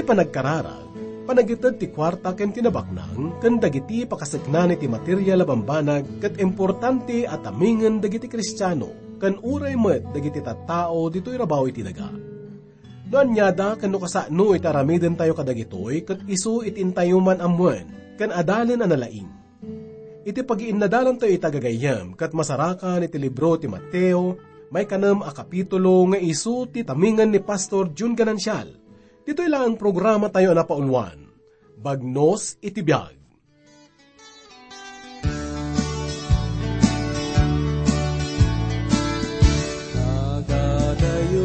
panagkararag, panagitad ti kwarta ken tinabaknang, ken dagiti pakasagnan iti material a bambanag, ket importante at amingen dagiti Kristiyano, ken uray met dagiti tattao dito'y rabaw iti daga. Noan nyada ken no kasano itaramiden tayo kadagitoy, ket isu itintayo man amwen, ken adalen analaing. Iti pag-iinnadalan tayo itagagayam, ket masarakan iti libro ti Mateo, may kanam a kapitulo nga isu ti tamingan ni Pastor Jun Ganancial. Dito ilang programa tayo na paunwan. Bagnos iti biyag. Nagadayo,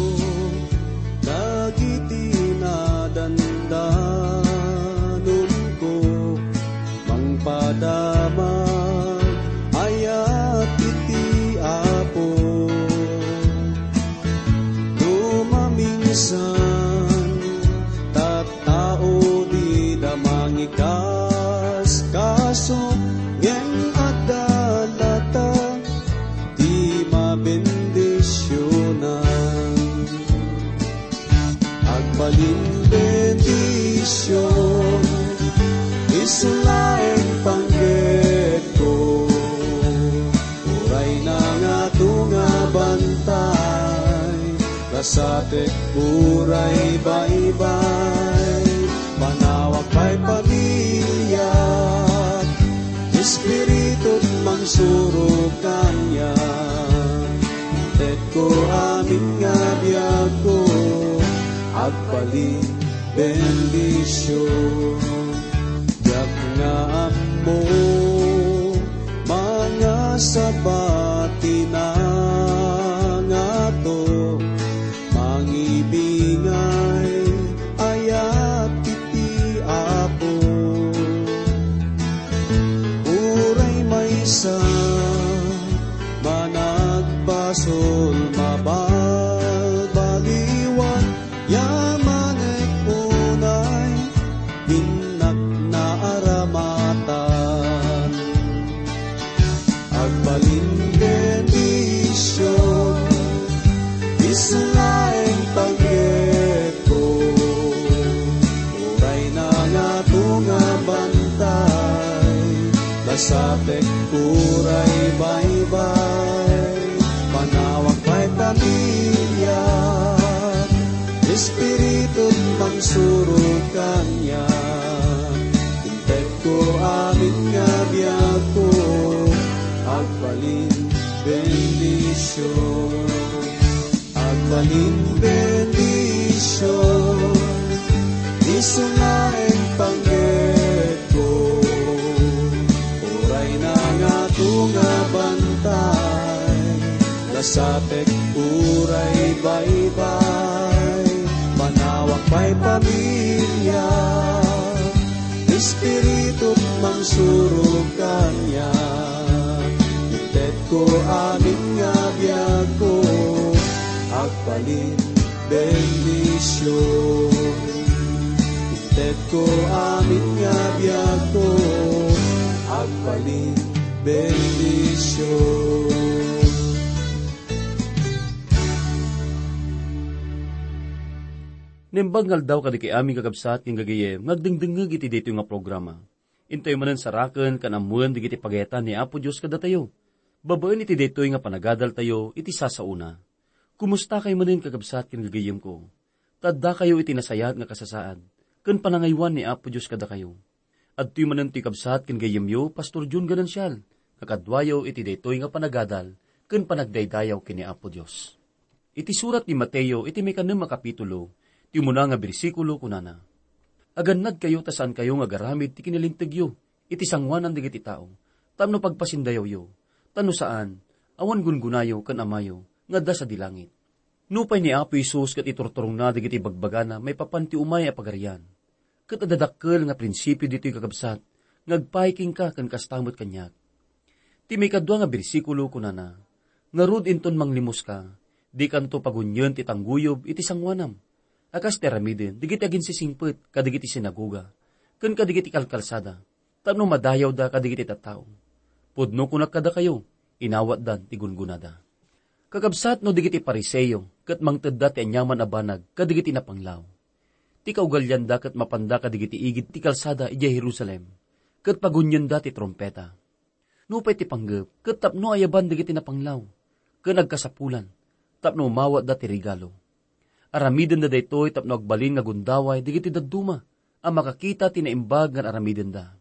dagiti nadandanon ko, mangpadama, ayat iti Apo. Lumaminsan kaso ngem adalata di mabendisyonan agbalin bendisyon isulaeng pangged ko uray na nga tunga bantay kasatek uray baybay panawag pa'y pamilya Espiritud mangsuro kanya tet ko amin nga biyag ko agbalin bendisyon biyag nga mo mga sabati na nga to mangibingay ayat iti Apo sa managbasol mabalbaliwan yamanek unay binak na aramatan agbalin bendisyon islaeng pangged ko uray na nga tunga bantay kasatek uray baybay panawag pa'y pamilya Espiritud mangsuro kanya intet ko amin nga biyag ko agbalin bendisyon agbalin bendisyon isulaeng pangged ko uray na nga tunga bantay kasatek uray baybay panawag pa'y pamilya Espiritud mangsuro kanya intet ko amin nga biyag ko agbalin bendisyon intet ko amin nga biyag ko agbalin bendisyon. Nimbangal daw kadiki aming kakabsat yung gagayem, ngagdingdingag iti dito nga programa. Intay manan saraken kanamuan digiti pagayatan ni Apo Diyos kada tayo. Babaan iti dito nga panagadal tayo iti sasauna. Kumusta kayo manin kakabsat yung gagayem ko? Tadda kayo iti nasayat nga kasasaan, kan panangaywan ni Apo Diyos kada kayo. At tuy manan ti kabsat ken gayemyo, Pastor Jun Ganancial, kakadwayo iti dito nga panagadal, kan panagdaydayaw kini Apo Diyos. Iti surat ni Mateo, iti may kanang makapitulo, ti muna nga bersikulo kunana. Agannad kayo tasan kayo nga garamid ti kinilintigyo, iti sangwanan digiti tao, tano pagpasindayaw yo, tano saan, awan gungunayo kan amayo, nga da sa dilangit. Nupay ni Apo Isus kat iturturong na digiti bagbagana, may papanti umay a pagarian. Kat adadakkel nga prinsipyo dito'y kakabsat, ngagpaiking ka kan kastamot kanyak. Ti may kadwa nga bersikulo kunana, nga rud inton manglimos ka, di kanto pagunyon ti tangguyob iti sangwanam. Akas teramiden, digiti agin sisingpet, kadigiti sinaguga, kan kadigiti kalkalsada, tano madayaw da kadigiti tattao. Pudno kunak kada kayo, inawat dan ti gungunada. Kakabsat no digiti pariseyo, kat mangtedda ti anyaman abanag, kadigiti napanglaw. Ti kaugalyan da kat mapanda kadigiti igid ti kalsada ija Jerusalem. Kat pagunyan da ti trompeta. Nupay ti panggap, kat tapno ayaban digiti napanglaw. Kat nagkasapulan, tapno umawat da ti regalo. Aramiden da daytoy tapno agbalin nga gundaway digiti dadduma, ang makakita ti naimbag nga aramiden da.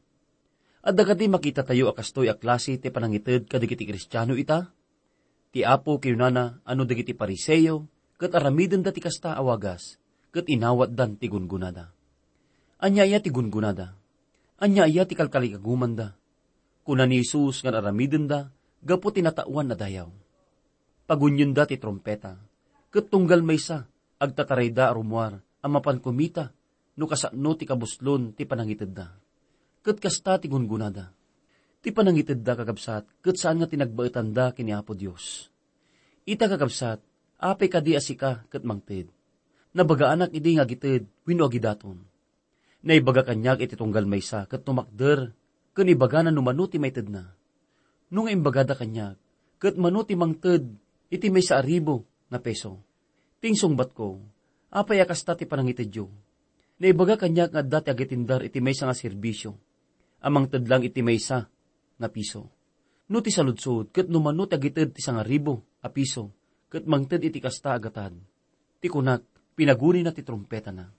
At dagati makita tayo akastoy a klase ti panangited kadigiti Kristiyano ita. Ti apo kayunana ano digiti Pariseyo, kat aramiden da ti kasta awagas, kat inawat dan ti gungunada. Anya iya ti gungunada. Anya iya ti kalkalikaguman da. Kuna ni Jesus nga aramiden da, gapo tinatauan na dayaw. Pagunyon da ti trompeta, kat tunggal maysa, agtataray da arumwar, ang mapankumita, no kasano ti kabuslon ti panangited da. Kat kasta ti gungunada. Ti panangited da kakabsat, kat saan nga tinagbaetan da kini Apo Dios. Ita kakabsat, apay kadi asika kat mangted. Nabaga anak idi nga gited, wino agidaton. Naibaga kanyak iti tunggal maysa, kat tumakder, kanibaga na numanuti mayted na. Nung imbagada kanyak, kat manuti mangted, iti maysa aribo na peso. Tingsong bat ko, apay akasta ti panangitedyo. Naibaga kanyak nga dati agitindar iti maysa nga serbisyo. Amang tedlang iti maysa nga piso. No ti saludsod, kat numanuti agited ti sangaribo a piso, kat mangted iti kasta agatan. Ti kunak, pinaguni na ti trompeta na.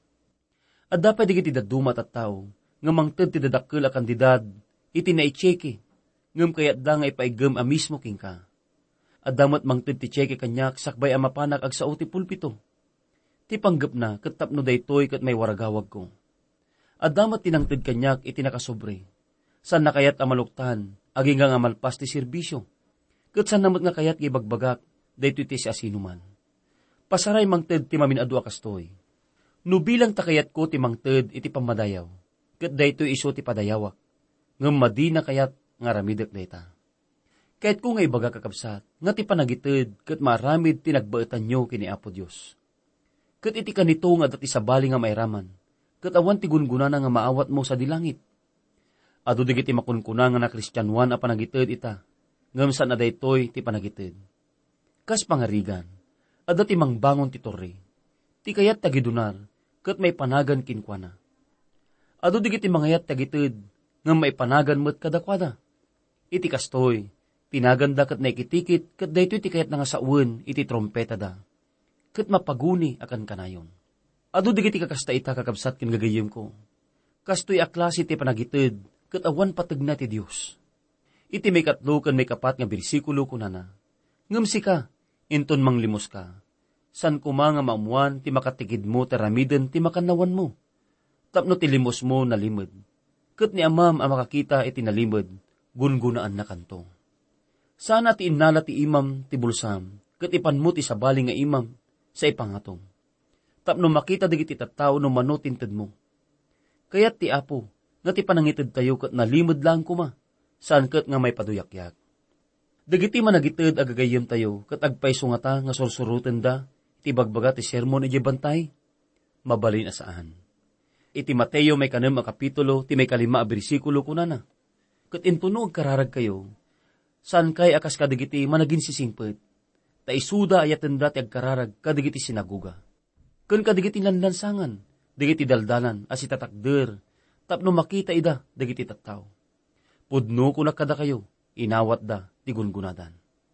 At dapat digiti daduma at tao, nga mangted ti dadakkel a kandidad, iti naicheke, ngam kayat da nga ipaigem a mismo king ka. At damat mangted ti cheke kanyak, sakbay a mapanak agsao ti pulpito. Ti panggap na, kat tapno daytoy kat may waragawag ko. At damat tinangted kanyak, iti nakasobre. San na kayat amaluktan, aging nga malpas ti serbisyo. Kat san namat nga kayat gibagbagak, daytoy ti si asinuman. Pasaray mangted ti maminadu akastoy. Nubilang takayat ko ti mangted iti pamadayaw, kat daytoy iso ti padayawak, ngam madina kayat nga ramidek dayta. Kahit ko nga ibaga kakabsat, nga ti panagited, kat maramid tinagbaetan nyo kini Apo Dios. Kat iti kanito nga dati sabali nga mairaman, kat awan ti gungguna nga maawat mo sa dilangit. Adu digiti makunkuna nga na Kristyanuan a panagited ita, ngam saan na daytoy ti panagited. Kas pangarigan, adda ti mangbangon ti torre, ti kayat tagidunar, kat may panagan kinkwana. Adu digiti mangayat tagited, nga may panagan met kadakwada. Iti kastoy, tinaganda kat naikitikit, kat daytoy ti kayat nga sauen, iti trompeta da. Kat mapaguni akan kanayon. Adu digiti kakasta ita kakabsat kin gagayim ko. Kastoy aklase ti panagited, kat awan patagna ti Dios. Iti may katlo kan may kapat nga bersikulo kunana. Ngam sika, inton manglimos ka. San kuma nga maamuan, ti makatigid mo, taramiden, ti makanawan mo. Tapno ti limos mo nalimod. Kat ni amam ang makakita iti nalimod, gungunaan na kanto. Sana ti inala ti imam, ti bulsam, kat ipan mo ti sabali nga imam, sa ipangatong. Tapno makita digiti tattao no manutinted mo. Kaya't ti Apo, nga ti panangited tayo kat nalimod lang kuma, saan kat nga may paduyakyak. Dagiti managited agagayem tayo, kat agpaiso nga ta nga sursuruten da, iti bagbaga ti sermon iti bantay, mabalin asaan. Iti Mateo may kanem a kapitulo, ti may 5 a bersikulo kunana. Kat intunog kararag kayo, saan kay akas kadigiti managin sisingpet, ta isuda ayaten da ti agkararag kadigiti sinaguga. Kun kadigiti lanlansangan, digiti daldalan, as itatakder, tapno makita ida, digiti tattaw. Pudno kunak kada kayo, inawat da, ti gungunadan.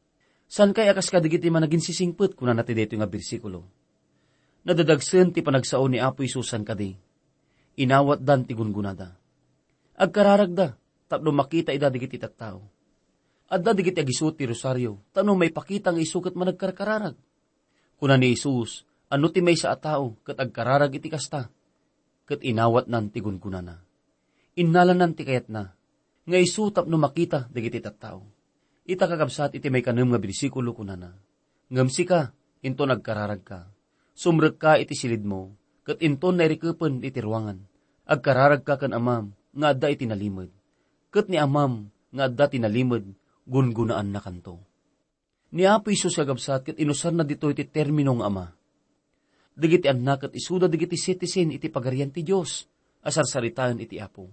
San kay akas kadigiti managin sisingpet kuna nati dito nga bersikulo. Nadadagsen ti panagsao ni Apo Isus san kadi. Inawat dan ti gungunada. Agkararag da, tapno makita ida digiti tattao. Adda digiti agisut ti rosaryo, tapno may pakita nga isukat managkarkararag. Kuna ni Isus, ano ti may sa atao, kat agkararag iti kasta, kat inawat nan ti gungunana. Innalan nan ti kayat na, nga isu tapno makita digiti tattao. Ita kakabsat iti may kanem nga bersikulo kunana. Ngamsi ka, into nagkararag ka. Sumrek ka iti silid mo, kat into nairikepen iti ruangan. Agkararag ka kan amam, nga adda iti nalimod. Kat ni amam, nga adda tinalimod, gungunaan na kanto. Ni Apo Isus kakabsat, kat inusar na dito iti terminong ama. Digiti anak at isuda digiti citizen iti pagarian ti Diyos, asarsaritaan iti Apo.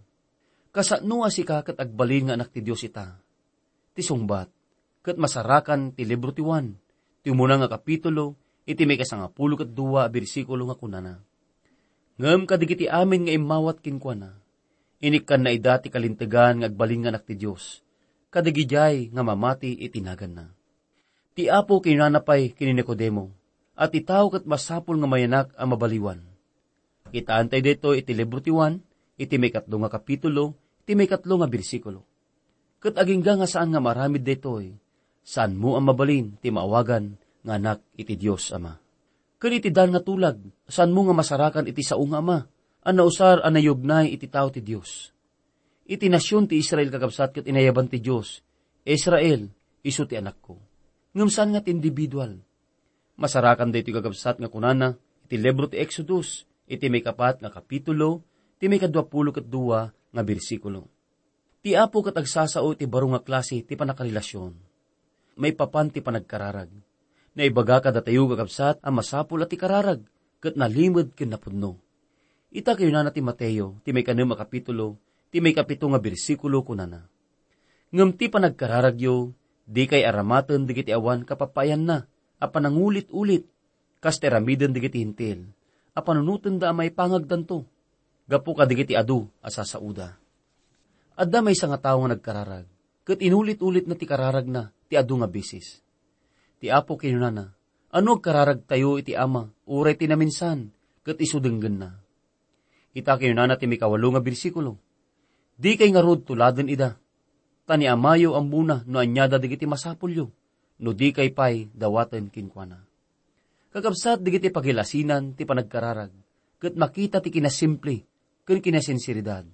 Kasano asika kat agbalin nga anak ti Diyos ita. Ti sungbat, kat masarakan ti libro ti Juan, ti umuna nga kapitulo, iti may 12 bersikulo nga kunana. Ngem kadigiti amin nga imawat kinkwana, inikan na ida ti kalintegan nga agbalin nga anak ti Diyos, kadigijay nga mamati itinagan na. Ti Apo kinanapay kini Nicodemo, at itaw kat masapul nga mayanak ang mabaliwan. Kitaan tayo dito iti libro ti Juan, iti may 3 nga kapitulo, iti may 4 nga bersikulo. Kat agingga nga saan nga maramid dito saan mo ang mabalin ti maawagan nga anak iti Diyos Ama. Kun iti dan nga tulag, saan mo nga masarakan iti sao nga Ama, ang nausar ang nayugnay iti tao ti Diyos. Iti nasyon ti Israel kakabsat kat inayaban ti Diyos, Israel, isu ti anak ko. Ngem saan nga ti individual. Masarakan dito kakabsat nga kunana, iti libro ti Exodus, iti may 4 nga kapitulo, iti may 22 nga bersikulo. Ti Apo kat agsasao ti baro nga klase ti panakarelasyon. May papan ti panagkararag. Naibaga kada tayo kakabsat ang masapul at ti kararag, kat nalimod ken napudno. Ita kayo na ti Mateo, ti may 6 nga kapitulo, ti may 7 nga bersikulo kunana. Ngem ti panagkararagyo, di kay aramaten digiti awan kapapayan na, a panangulit-ulit, kas teramiden digiti hintil, a panunutan da may pangagdanto, gapu ka digiti adu asasauda. Adda may nga tao nga nagkararag, kat inulit-ulit na ti kararag na, ti adu nga bisis. Ti Apo kinunana, ano kararag tayo iti Ama, uray ti naminsan, kat isudenggen na. Ita kinunana ti may 8 nga bersikulo, di kay nga rod tuladen ida, tani amayo ang muna no anyada digiti masapulyo, no di kay pay dawaten kinkwana. Kakabsat digiti pagilasinan ti panagkararag, ket makita ti kinasimple, ken kinasinsiridad.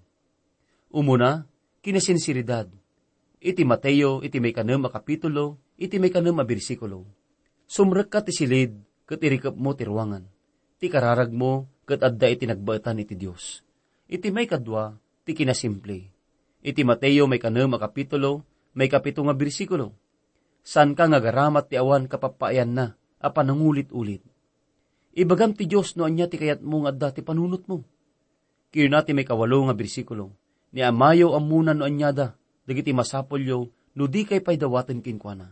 Umuna, kinasinsiridad. Iti Mateo, iti may 6 nga kapitulo, iti may 6 nga bersikulo. Sumrek ka ti silid, ket irikep mo ti ruangan. Ti kararag mo, ket adda iti nagbaetan iti Dios. Iti may 2, ti kinasimple. Iti Mateo may 6 nga kapitulo, may 7 nga bersikulo. San ka nga garamat ti awan kapapayan na, a panangulit-ulit. Ibagam ti Diyos no anya ti kayat mo nga adda ti panunot mo. Kiyo na ti may 8 nga bersikulo, ni amayo amuna no anyada, dagiti masapolyo, no di kay pay dawaten kinkwana.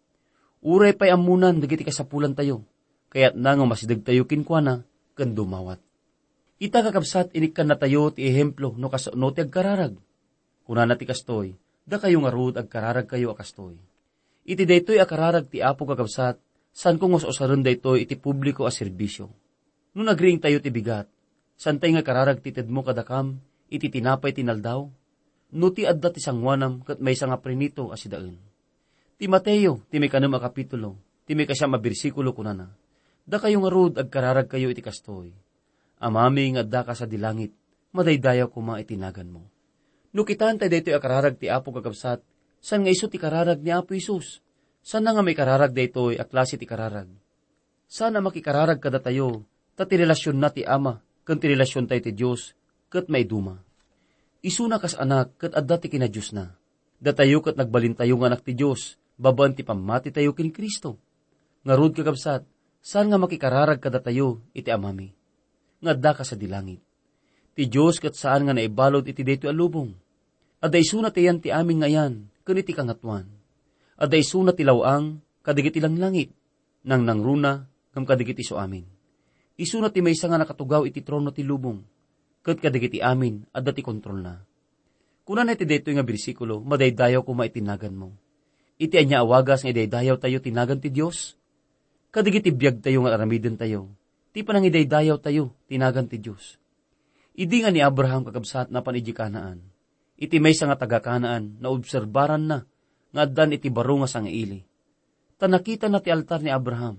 Uray pay amunan dagiti kasapulan tayo, kayat na nga masidag tayo kinkwana, ken dumawat. Ita kakabsat inikkan na tayo ti ehemplo no kasano ti agkararag. Kunana ti kastoy, da kayo nga rod agkararag kayo akastoy. Iti daytoy akararag ti Apo kakabsat, san kung usaren daytoy iti publiko a serbisyo. No nagring tayo ti bigat, san tayo nga kararag ti tedmo kadakam, iti tinapay tinaldaw, no ti adda ti sangwanam kat may nga prinito asidaen. Ti Mateo, ti may 6 nga kapitulo, ti may 9 nga bersikulo kunana, da kayo nga rod agkararag kayo iti kastoy. Amami nga adda ka sa dilangit, madaydayaw kuma itinagan mo. No kitaan tayo daytoy akararag ti Apo kakabsat, san nga iso ti kararag ni Apo Isus? San nga may kararag daytoy a klase ti kararag? Sana makikararag kada tayo, ta ti relasyon na ti Ama, ken ti relasyon tayo ti Diyos, ket may duma. Isu na kas anak, ket adda ti kina Diyos na. Da tayo ket nagbalin tayo nga anak ti Diyos, babaan ti pamati tayo kin Kristo. Ngarud kakabsat, san nga makikararag kada tayo iti amami? Nga adda ka sa dilangit. Ti Diyos ket saan nga naibalod iti daytoy a lubong. Aday sunat iyan ti aming ngayan, ken iti kangatuan. Aday sunat ti lawang, kadigiti lang langit, nang nangruna, ngam kadigiti so amin. Isunat ti maysa nga nakatugaw iti trono ti lubong, ket kadigiti amin, adda ti kontrol na. Kunan iti daytoy nga bersikulo, madaydayaw kuma itinagan mo. Iti anya awagas nga idaydayaw tayo tinagan ti Dios. Kadigiti biyag tayo nga aramiden tayo, ti panang idaydayaw tayo tinagan ti Dios. Idi nga ni Abraham kakabsat na panidji Kanaan. Iti maysa nga taga Kanaan na obserbaran na nga addan iti baro nga sangaili. Tanakita na ti altar ni Abraham.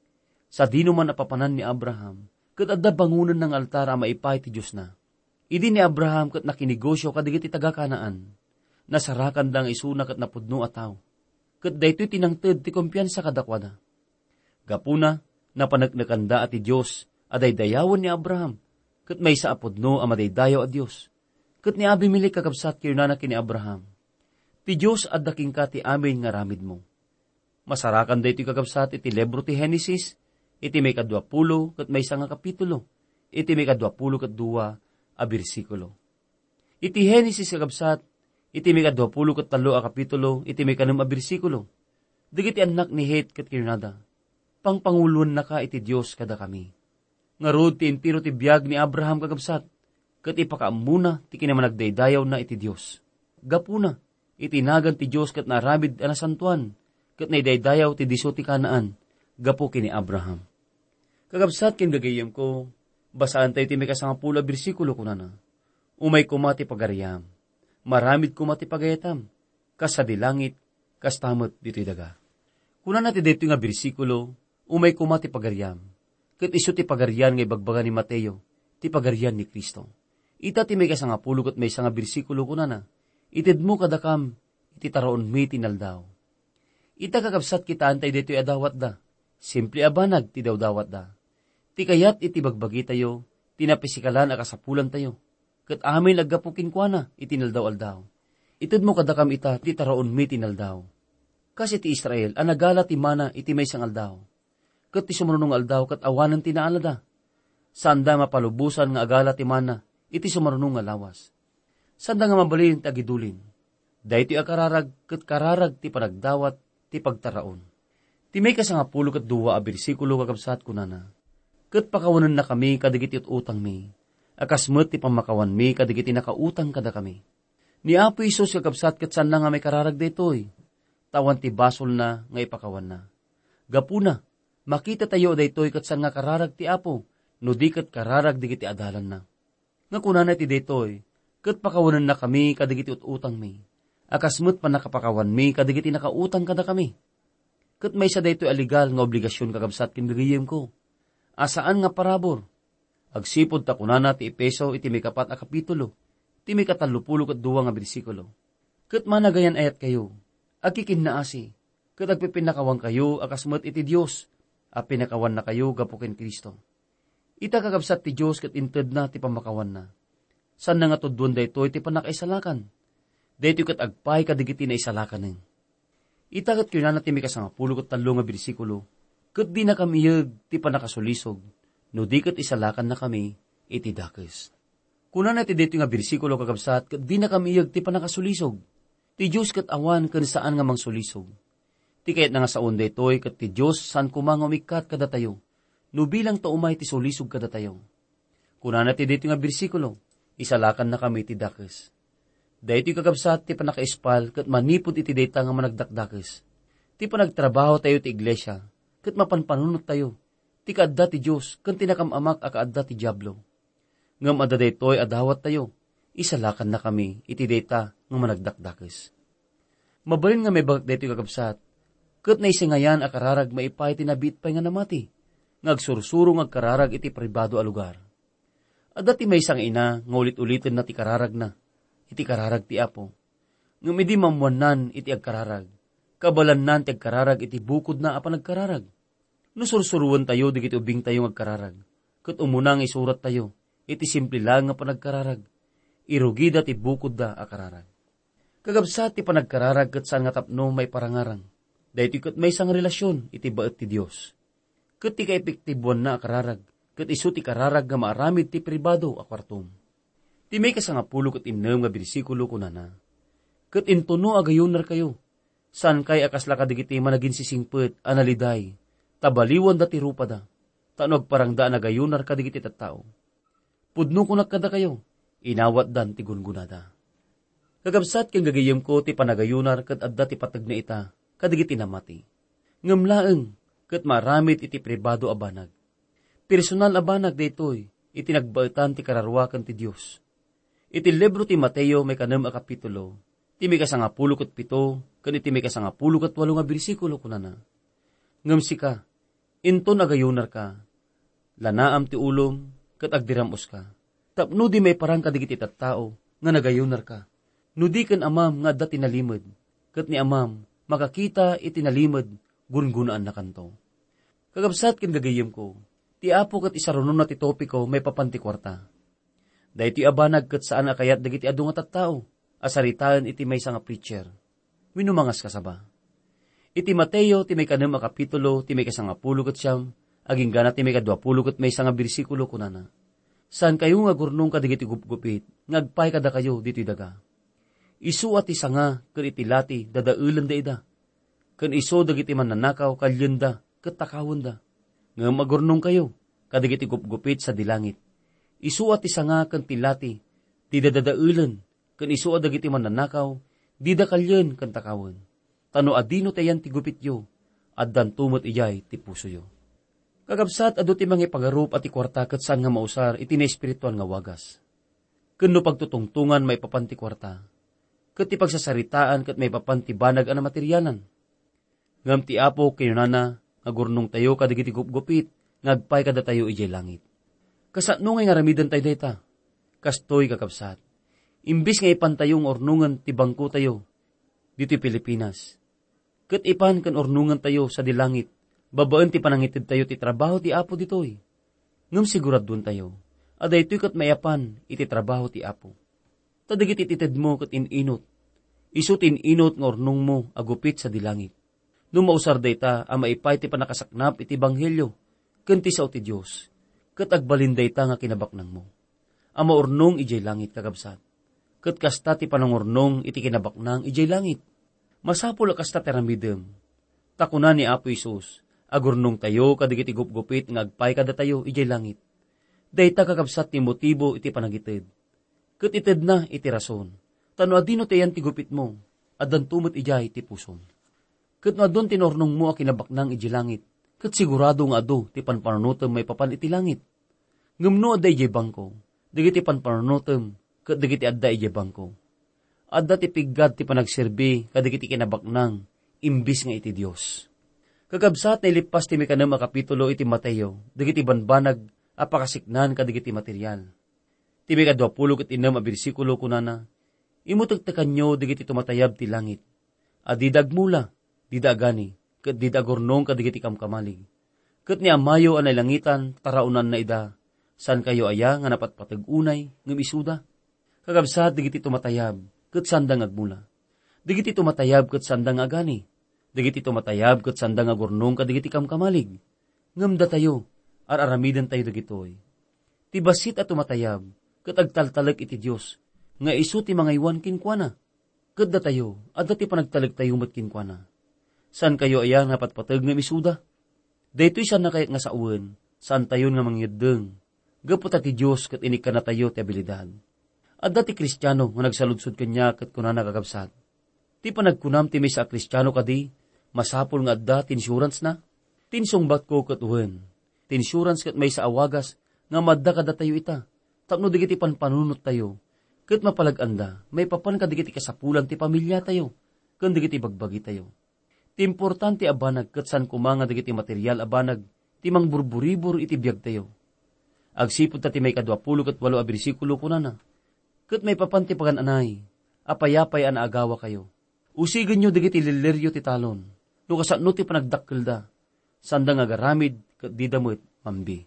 Sa dino man napapanan ni Abraham, ket adda bangunan ng altar a maipay ti Dios na. Idi ni Abraham ket nakinegosyo kadigiti taga Kanaan. Nasarakan dang isuna ket napudno a taw. Ket daytoy tinangted ti kumpiyansa kadakwada. Gapuna napanagnakanda at ti Dios aday dayawon ni Abraham. Ket maysa a pudno a madaydayaw a Dios. Ket ni Abimelech kakabsat kinunana kini Abraham. Ti Dios adda king ka ti amin nga ramid mo. Masarakan daytoy kakabsat iti libro ti Henesis, iti may 20 ket maysa nga kapitulo, iti may 22 a bersikulo. Iti Henesis kakabsat, iti may 23 a kapitulo, iti may 6 a bersikulo. Digiti anak ni Het ket kinunada, pangpanguluan na ka iti Dios kada kami. Nga rod ti intiro ti biyag ni Abraham kakabsat, kat ipakaamuna ti kinamanagdaydayaw na iti Diyos. Gapuna, itinagan ti Diyos kat naramid anasantuan, kat naidaydayaw ti diso ti Kanaan, gapo kini Abraham. Kakabsat kin gagayam ko, basaan tayo ti may kasangapula bersikulo kunana. Umay kumati pagaryam, maramid kumati pagayatam, kasadi langit, kastamot dito'y daga. Kunan natin dito nga bersikulo, umay kumati pagaryam, kat iso ti pagaryan nga ibagbaga ni Mateo, ti pagaryan ni Kristo. Ita ti may kasangapulog at may sanga bersikulo kunana, itid mo kadakam, iti taraon mi tinaldaw. Ita kakabsat kita antay dito'y adawat da, simple abanag ti dawdawat da. Ti kayat iti bagbagi tayo, tinapisikalan akasapulan tayo, kat amin aggapukin kwa na, itinaldaw-aldaw. Itid mo kadakam ita, ti taraon mi tinaldaw. Kasi ti Israel, anagala ti mana, iti may sangaldaw. Kat ti sumarunong aldaw, kat awanan ti naalada. Sanda mapalubusan nga agala ti mana, iti sumarunong nga lawas. Sanda nga mabalin ti agidulin. Dahiti akararag, kat kararag ti panagdawat, ti pagtaraon. Ti may kasangapulo kat duwa a bersikulo kakabsat kunana. Kat pakawanan na kami kadigiti utang mi. Akasmet ti pamakawan mi kadigiti nakautang kada kami. Ni Apo Isus kakabsat kat saan nga may kararag detoy. Tawan ti basol na nga ipakawan na. Gapuna, makita tayo daytoy kat saan nga kararag ti Apo, no di kat kararag digiti adalan na. Nga kunana ti daytoy, kat pakawanan na kami kadigiti utang mi. Akasmet pa nakapakawan mi kadigiti nakautang kada kami. Kat may sa daytoy aligal nga obligasyon kakabsat kinbigayem ko. Asaan nga parabor? Agsipod ta kunana ti Epeso iti may 4 a kapitulo, ti may 32 nga bersikulo. Kat managayan ayat kayo, agkikin na asi, kat agpipinakawang kayo akasmet iti Diyos, a pinakawan na kayo gapukin Kristo. Ita kakabsat ti Diyos kat inted na ti pamakawan na. San na nga tudwan daytoy ti panakaisalakan? Daytoy kat agpay kadigiti na isalakan ng. Ita kat kinana ti may 13 nga bersikulo, kat di na kamiyag ti panakasulisog, no di kat isalakan na kami iti dakes. Kunan na ti dito nga bersikulo kakabsat, kat di na kamiyag ti panakasulisog, ti Diyos kat awan kan saan nga mangsulisog. Ti kayat na nga saon daytoy kat ti Diyos saan kumang umikat kada tayo, no bilang ta umay ti sulisog kada tayo. Kunan na ti dito nga bersikulo, isalakan na kami ti dakes. Daytoy kakabsat ti panakaispal, kat manipod iti dayta nga managdakdakes. Ti panagtrabaho tayo ti iglesia, kat mapanpanunot tayo, ti kaadda ti Diyos, kan tinakamamak a kaadda ti Diablo. Ngam adda daytoy adawat tayo, isalakan na kami, iti dayta nga managdakdakes. Mabalin nga may bagak daytoy kakabsat, kat naisingayan a kararag maipay tinabit pay nga namati, ngagsursurong agkararag iti pribado a lugar. Adda ti may sang ina, nga ulit-ulitin na ti kararag na, iti kararag ti Apo. Ngam idi mamuanan iti agkararag, kabalan nan ti agkararag iti bukod na apan agkararag. No sursuruan tayo, digit ubing tayo agkararag. Kat umunang isurat tayo, iti simple lang nga panagkararag. Irugida ti bukod da akararag. Kagabsat ti panagkararag kat saan nga tapno may parangarang. Dahil kat may isang relasyon, iti baet ti Diyos. Kat ti kaepektibuan na akararag, kat iso ti kararag nga maaramid ti pribado akwartum. Ti may kasangapulo kat innem nga bersikulo kunana. Kat intuno agayunar kayo, saan kay akasla kadigiti managin sisingpet, analiday, tabaliwan da ti rupa da, tanog parang da nagayunar kadigiti tattao. Pudno kunak kada kayo, inawat dan ti gungunada. Kagabsat kang gagayem ko ti panagayunar kat adda ti patag na ita, kadigiti namati. Ngamlaeng, kat maramit iti pribado abanag. Personal abanag daytoy, iti nagbaetan ti kararwakan ti Diyos. Iti libro ti Mateo may 6 a kapitulo, ti may 17, kan iti may 18 nga bersikulo kunana. Ngam sika, inton agayunar ka, lanaam ti ulom, kat agdiramos ka. Tapno di may parang kadigiti tattao, nga nagayunar ka. No di kan amam nga adda tinalimod, kat ni amam, makakita itinalimod, gungunaan na kanto. Kagabsat kin gagayem ko, ti Apo kat isarunon na ti topiko may papanti kwarta. Dahil ti abanag kat saan akayat dagiti adu nga tattao, asaritaan iti may nga preacher. Winumangas kasaba. Iti Mateo ti may 6 a kapitulo, ti may 10 kat siyam, aging gana ti may 20 kat may nga bersikulo kunana. Saan kayo nga gurnong kadigiti gupgupit, ngagpay kada kayo dito'y daga. Isu at isanga, kan itilati, dadaulan da ida. Kan iso dagiti mananakaw, kalyenda, kat takawan da. Ngam agurnong kayo, kadigiti gupgupit sa dilangit. Isuat ti sanga ken tilati, di dadadaulen, ken isuat dagiti mananakaw, di dakalyen ken takawen. Tano adino tayan ti gupityo, addan tumot ijay ti pusoyo. Kakabsat adu ti mga pagarup at ti kwarta ket saan nga mausar iti na espiritual nga wagas. Ken no pagtutungtungan may papanti kwarta, ket ti pagsasaritaan ket may papanti banag ana materyalan. Ngam ti Apo kinunana nga gurnong tayo kadigiti gupgupit, ngagpay kada tayo ijay langit. Kasatno ngay nga ramidan tayo dayta, kastoy kakabsat. Imbis nga ipantayong ornungan ti bangko tayo, dito Pilipinas. Ket ipan kan ornungan tayo sa dilangit, babaan ti panangitid tayo ti trabaho ti Apo ditoy. Ngam siguradun tayo, aday ito'y kat mayapan iti trabaho ti Apo. Tadagit ititid mo kat ininot, isu tininot ng ornong mo agupit sa dilangit. Numausar dayta ang maipay ti panakasaknap iti banghelyo, kanti sa ti Diyos. Kat agbalinday ta nga kinabaknang mo. Ama ornong ijay langit kakabsat. Kat kasta ti panangornong iti kinabaknang ijay langit. Masapul kasta teramidem. Takunan ni Apo Isus, agurnong tayo kadigiti gupgupit nga agpay kada tayo ijay langit. Dayta kakabsat ti motibo iti panagitid. Kat itid na iti rason. Tano adino tayan ti gupit mo, adan tumot ijay ti pusom. Kat no adon tinornong mo a kinabaknang ijay langit. Kat sigurado nga ado ti panpananutem may papan iti langit. Ngumno adda ijay bangko, digiti panpananutem, kat digiti adda ijay bangko. Adda ti piggad ti panagserbi, kadigiti kinabaknang, imbis nga iti Dios. Kagabsat na ilipas ti mekanam a kapitulo iti Mateo, digiti banbanag, apakasiknan kadigiti material. Ti mekadwapulo ket innem a bersikulo kunana, imutagtakan nyo digiti tumatayab ti langit. Adi dagmula, di dagani, ket di dagornong kadigiti kamkamalig. Ket ni amayo anay langitan, taraunan na ida, san kayo aya nga napatpatag-unay, ngem isuda. Kagabsat digiti tumatayab, ket sandang agmula. Digiti tumatayab ket sandang agani. Digiti tumatayab ket sandang agornong kadigiti kamkamalig. Ngem datayo, araramidan tayo dagitoy. Ti basit at tumatayab, ket agtaltalag iti Dios, nga isu ti mga iwan kinkwana. Ket datayo, adda ti panagtalag tayo met kinkwana. San kayo aya napatpatag ngem isuda? Daytoy san na kayat nga sauen, saan tayo nga mangyedeng. Gapot ti Dios ket inikka na tayo ti abilidad. Adda ti Kristiyano nga nagsaludsod kanya ket kunana kakabsat. Ti panagkunam ti may sa Kristiyano kadi, masapul nga adda ti insurance na. Tinsungbat ko ket uwen. Ti insurance ket may sa awagas nga madda kada tayo ita. Tapno digiti panpanunot tayo. Ket mapalaganda, may papan kadigiti kasapulan ti pamilya tayo. Ken digiti bagbagi tayo. Ti importante abanag ket san kumanga digiti material abanag ti mangburburibur iti biag tayo. Agsipud ta ti may 28 a bersikulo kunana. Ket may papanti pagananay, apayapay an agawa kayo. Usigen nyo digiti lileryo ti talon, no kasano ti panagdakkel da, sandang agaramid ket di damet mambi.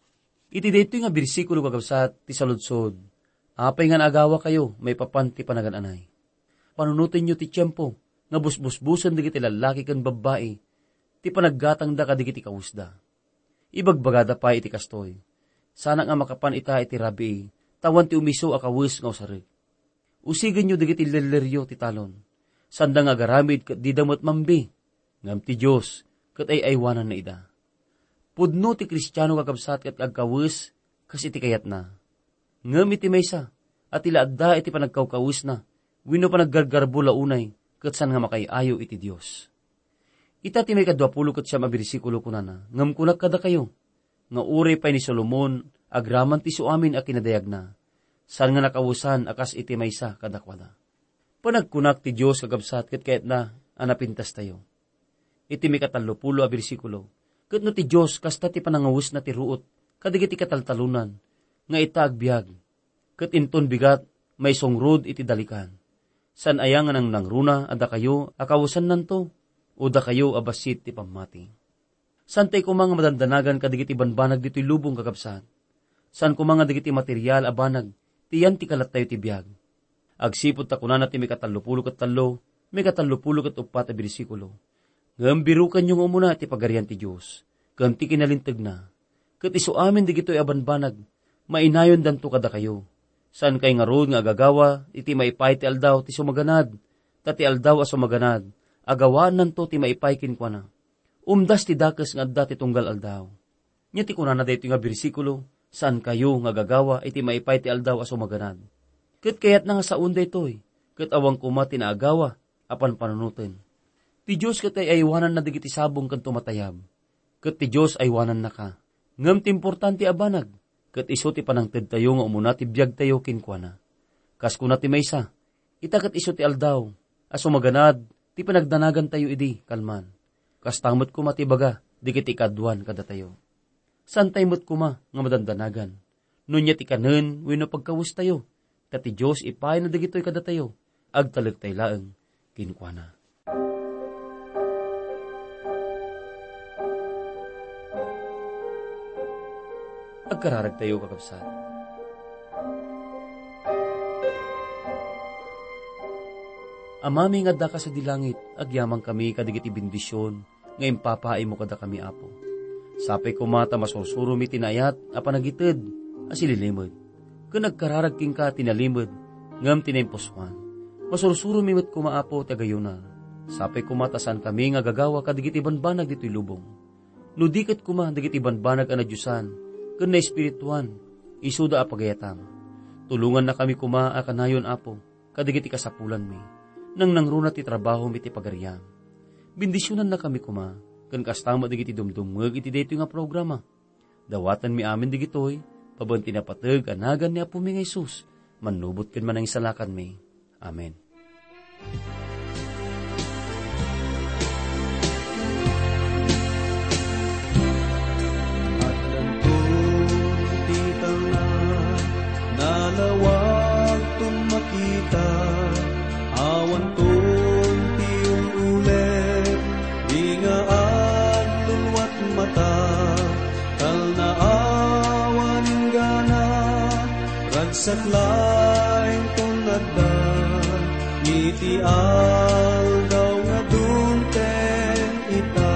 Iti daytoy nga bersikulo kakabsat ti saludsod, apay nga agawa kayo, may papanti panagananay. Panunutin nyo ti tiyempo, nga busbusbusan digiti lalaki ken babae, ti panaggatang da kadigiti kausda. Ibagbagada pa iti kastoy, sana nga makapan ita iti rabi, tawan ti umiso akawis nga usarig. Usigen nyo digiti lileryo ti talon, sandang agaramid ket di damot mambi, ngam ti Dios ket ay aywanan na ida. Pudno ti Kristiyano kakabsat ket agkawis kas iti kayat na. Ngam iti maysa at ilaadda iti panagkawkawis na, wenno panaggargarbo launay ket san nga makaiayo iti Dios. Ita ti may 29 ket siyam a bersikulo kunana, ngam kunak kada kayo, nga uri pay ni Solomon, agraman ti suamin a kinadayag na, san nga nakawusan akas iti maysa kadakwada. Panagkunak ti Diyos kagabsat ket kayat na anapintas tayo. Iti may 30 a bersikulo, ket no ti Diyos kasta ti panangawus na ti ruot, kadigiti kataltalunan, nga ita agbiag, ket inton bigat may songrod iti dalikan. San aya nga nang nangruna ada kayo akawusan nanto, o da kayo abasit ti pamati. San tay kumanga madandanagan kadigiti banbanag dito'y lubong kakabsat. San kumanga digiti material abanag, tiyan ti kalat tayo ti biag. Agsipot ta kunana ti may 33, may 34 a bersikulo. Ngam birukan yung umuna ti pagarian ti Diyos, kan ti kinalintag na. Ket isu amin digito'y abanbanag, mainayon danto kada kayo. San kay nga rod nga agagawa, iti maipay ti aldaw ti sumaganad, tati aldaw a sumaganad, agawaan nanto ti maipay kinkwana. Umdas ti dakes nga adda ti tunggal aldaw. Nya ti kunana dayto nga bersikulo, saan kayo nga gagawa iti maipay ti aldaw aso maganad. Ket kayat na nga saun daytoy, ket awang kuma tinaagawa, apan panunutin. Ti Diyos ket ay aywanan na digiti sabong kan tumatayab. Ket ti Diyos aywanan na ka. Ngem ti importante abanag, ket iso ti panangted tayo nga umuna ti biyag tayo kinkwana. Kas kuna ti maysa, ita ket iso ti aldaw, aso maganad, ti panagdanagan tayo idi, kalman. Kas tamot kuma ti baga, digiti kadwan kada tayo. San taymot kuma nga madandanagan? Nunya ti kanen, wenno pagkawus tayo, ket ti Diyos ipay na digitoy kada tayo, agtalag tay laeng, kinkwana. Agkararag tayo, kakabsat. Amami nga da ka sa dilangit, agyamang kami kadigiti bendisyon, nga impapaay mo kada kami, Apo. Sapay kumata masursuro mi tinayat, apanagited, asililimod. Kung nagkararag king ka tinalimod, ngam tinimposwan. Masursuro mi met kumaapo, tagayuna. Sapay kumatasan kami nga gagawa kadigiti banbanag dito'y lubong. Nudikat kuma, digiti banbanag anadyusan, kun na espirituan, isuda apagayatam. Tulungan na kami kuma akanayon, Apo, kadigiti kasapulan mi, nang nangruna ti trabaho mi ti pagariam. Bindisyonan na kami kuma, kan kastama digiti dumdumag iti dito nga programa. Dawatan mi amin digitoy, pabanti na patag anagan ni Apo mi nga Isus, manubot kan man ang isalakan mi. Amen. Nalawag tong makita, awan tong tiyong ulit, di nga adlunwat mata, kal na awan gana, ragsak laing tong nagda, iti aldaw nga dunten ita.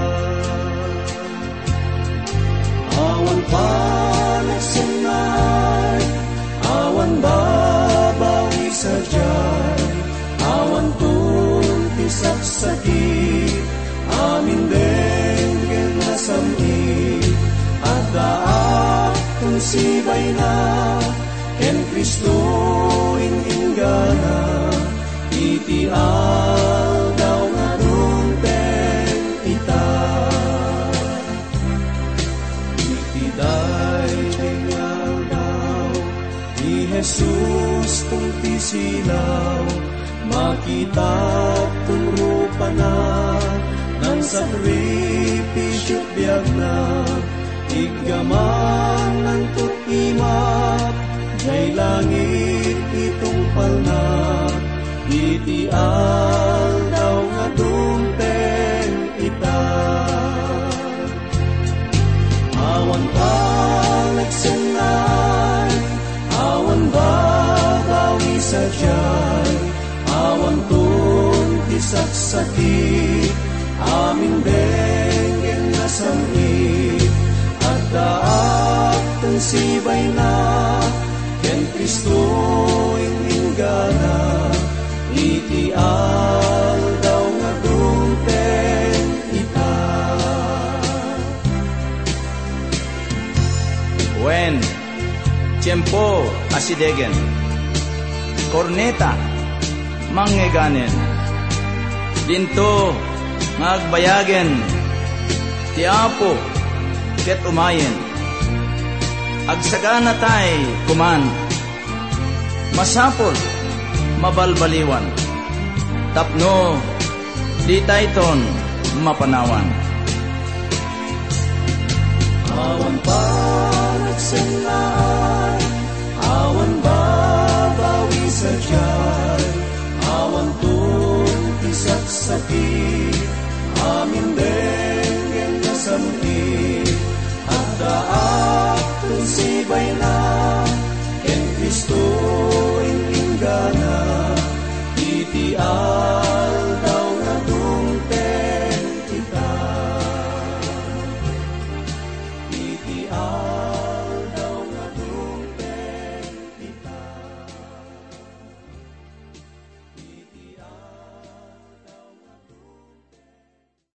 Awan pa nagsinay, awan babawi sa dyan, awan tunti saksakit, amin denggen nasami, at daak kung sibay na, ken Kristo iningana, iti aldaw nga dunten ita. Iti day tingaldaw, ni Jesus kung tisilaw, makita kung rupa na, ng sakripisyo biyag na, igaman ng tutimak, jay langit itungpal na, iti aldaw nga dumpen ita. Awan pa nagsenay, awan babawi sa dyan, awan tunti saksakit, amin denggen nasamit, at daak kung sibay na, ken Kristo iningana, iti aldaw nga dumpen ita. Wen, tiempo asidegen, korneta, manggeganen, dinto ngagbayagen, ti Apo ket umayen, agsagana tay kuman, masapol mabalbaliwan, tapno di tayton mapanawan. Awan pa nagsenay, awan babawi sa dyan, awan tunti saksakit, amin denggen nasamit, at daak kung sibay na,